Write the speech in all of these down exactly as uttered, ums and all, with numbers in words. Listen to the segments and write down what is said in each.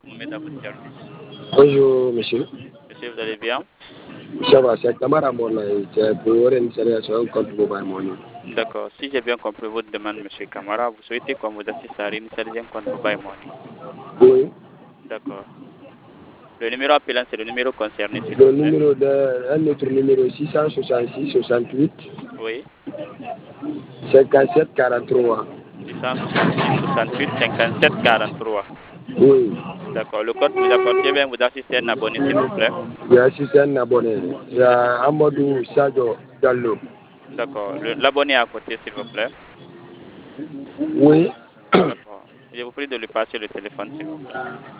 Vous mettez à votre service. Bonjour, monsieur. Monsieur, vous allez bien? Ça va, c'est Kamara Mona. C'est pour une installation un compte mobile money. D'accord. Si j'ai bien compris votre demande, monsieur Kamara, vous souhaitez qu'on vous assiste à réinitialiser un compte mobile money. Oui. D'accord. Le numéro appelant, c'est le numéro concerné, s'il Le vous plaît. numéro de, un autre numéro six cent soixante-six soixante-huit Oui. cinquante-sept quarante-trois. six cent soixante-six soixante-huit cinquante-sept quarante-trois. Oui. D'accord. Le code vous appartient bien, vous assistez un abonné, s'il vous plaît. Il y a assisté un abonné. Il y a Amadou Sadio Diallo. D'accord. Le- L'abonné à côté, s'il vous plaît. Oui. D'accord. Je vous prie de lui passer le téléphone, s'il vous plaît.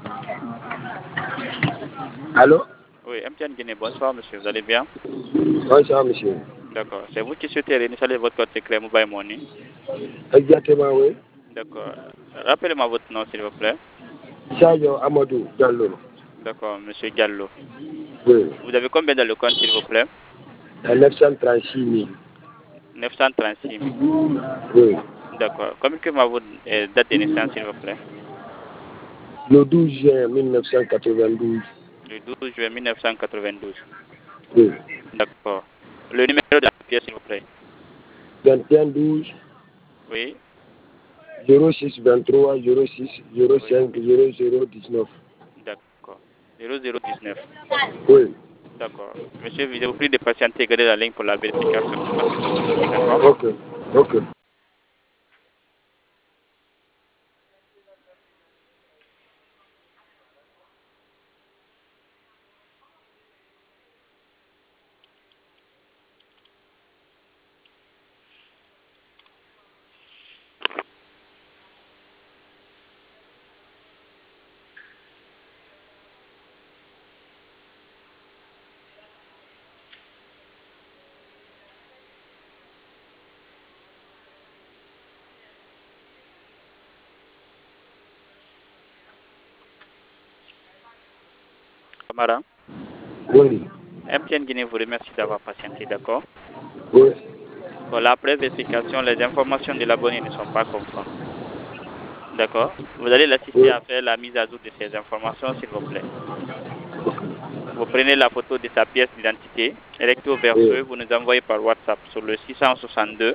Allô? Oui, M T N Guinée, bonsoir, monsieur. Vous allez bien? Bonsoir, monsieur. D'accord. C'est vous qui souhaitez réinitialiser votre code secret mobile money? Exactement, oui. D'accord. Rappelez-moi votre nom, s'il vous plaît. Sadio Amadou Diallo. D'accord, monsieur Gallo. Oui. Vous avez combien dans le compte, s'il vous plaît? neuf cent trente-six mille. neuf cent trente-six mille. Oui. D'accord. Communiquez-moi votre euh, date de naissance, s'il vous plaît. Le douze juin mille neuf cent quatre-vingt-douze. Le douze juin mille neuf cent quatre-vingt-douze. Oui. D'accord. Le numéro de la pièce, s'il vous plaît. vingt et un douze Oui. zéro six vingt-trois zéro six zéro Oui. cinq zéro zéro dix-neuf. D'accord. zéro zéro dix-neuf. Oui. D'accord. Monsieur, je vous prie de patienter et garder la ligne pour la vérification du compte, s'il vous plaît. D'accord? Ok. Ok. Camara, Oui. M T N Guinée vous remercie d'avoir patienté. D'accord? Oui. Pour la vérification, les informations de l'abonné ne sont pas conformes. D'accord? Vous allez l'assister Oui. à faire la mise à jour de ces informations, s'il vous plaît. Vous prenez la photo de sa pièce d'identité, recto verso, Oui. et vous nous envoyez par WhatsApp sur le six cent soixante-deux.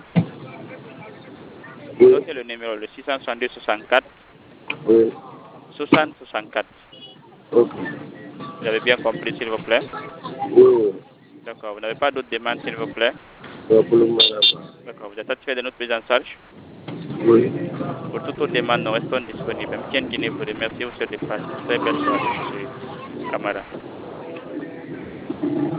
Oui. Notez le numéro, le six cent soixante-deux soixante-quatre Oui. soixante soixante-quatre. Ok. Vous avez bien compris, s'il vous plaît? Oui. Oui. D'accord. Vous n'avez pas d'autres demandes, s'il vous plaît? Non, pour le moment, d'accord. D'accord. Vous êtes satisfait de notre prise en charge? Oui. Pour toute autre demande, nous restons disponibles. M T N Guinée vous remercie. Vous souhaite de passer une très belle soirée, monsieur Camara.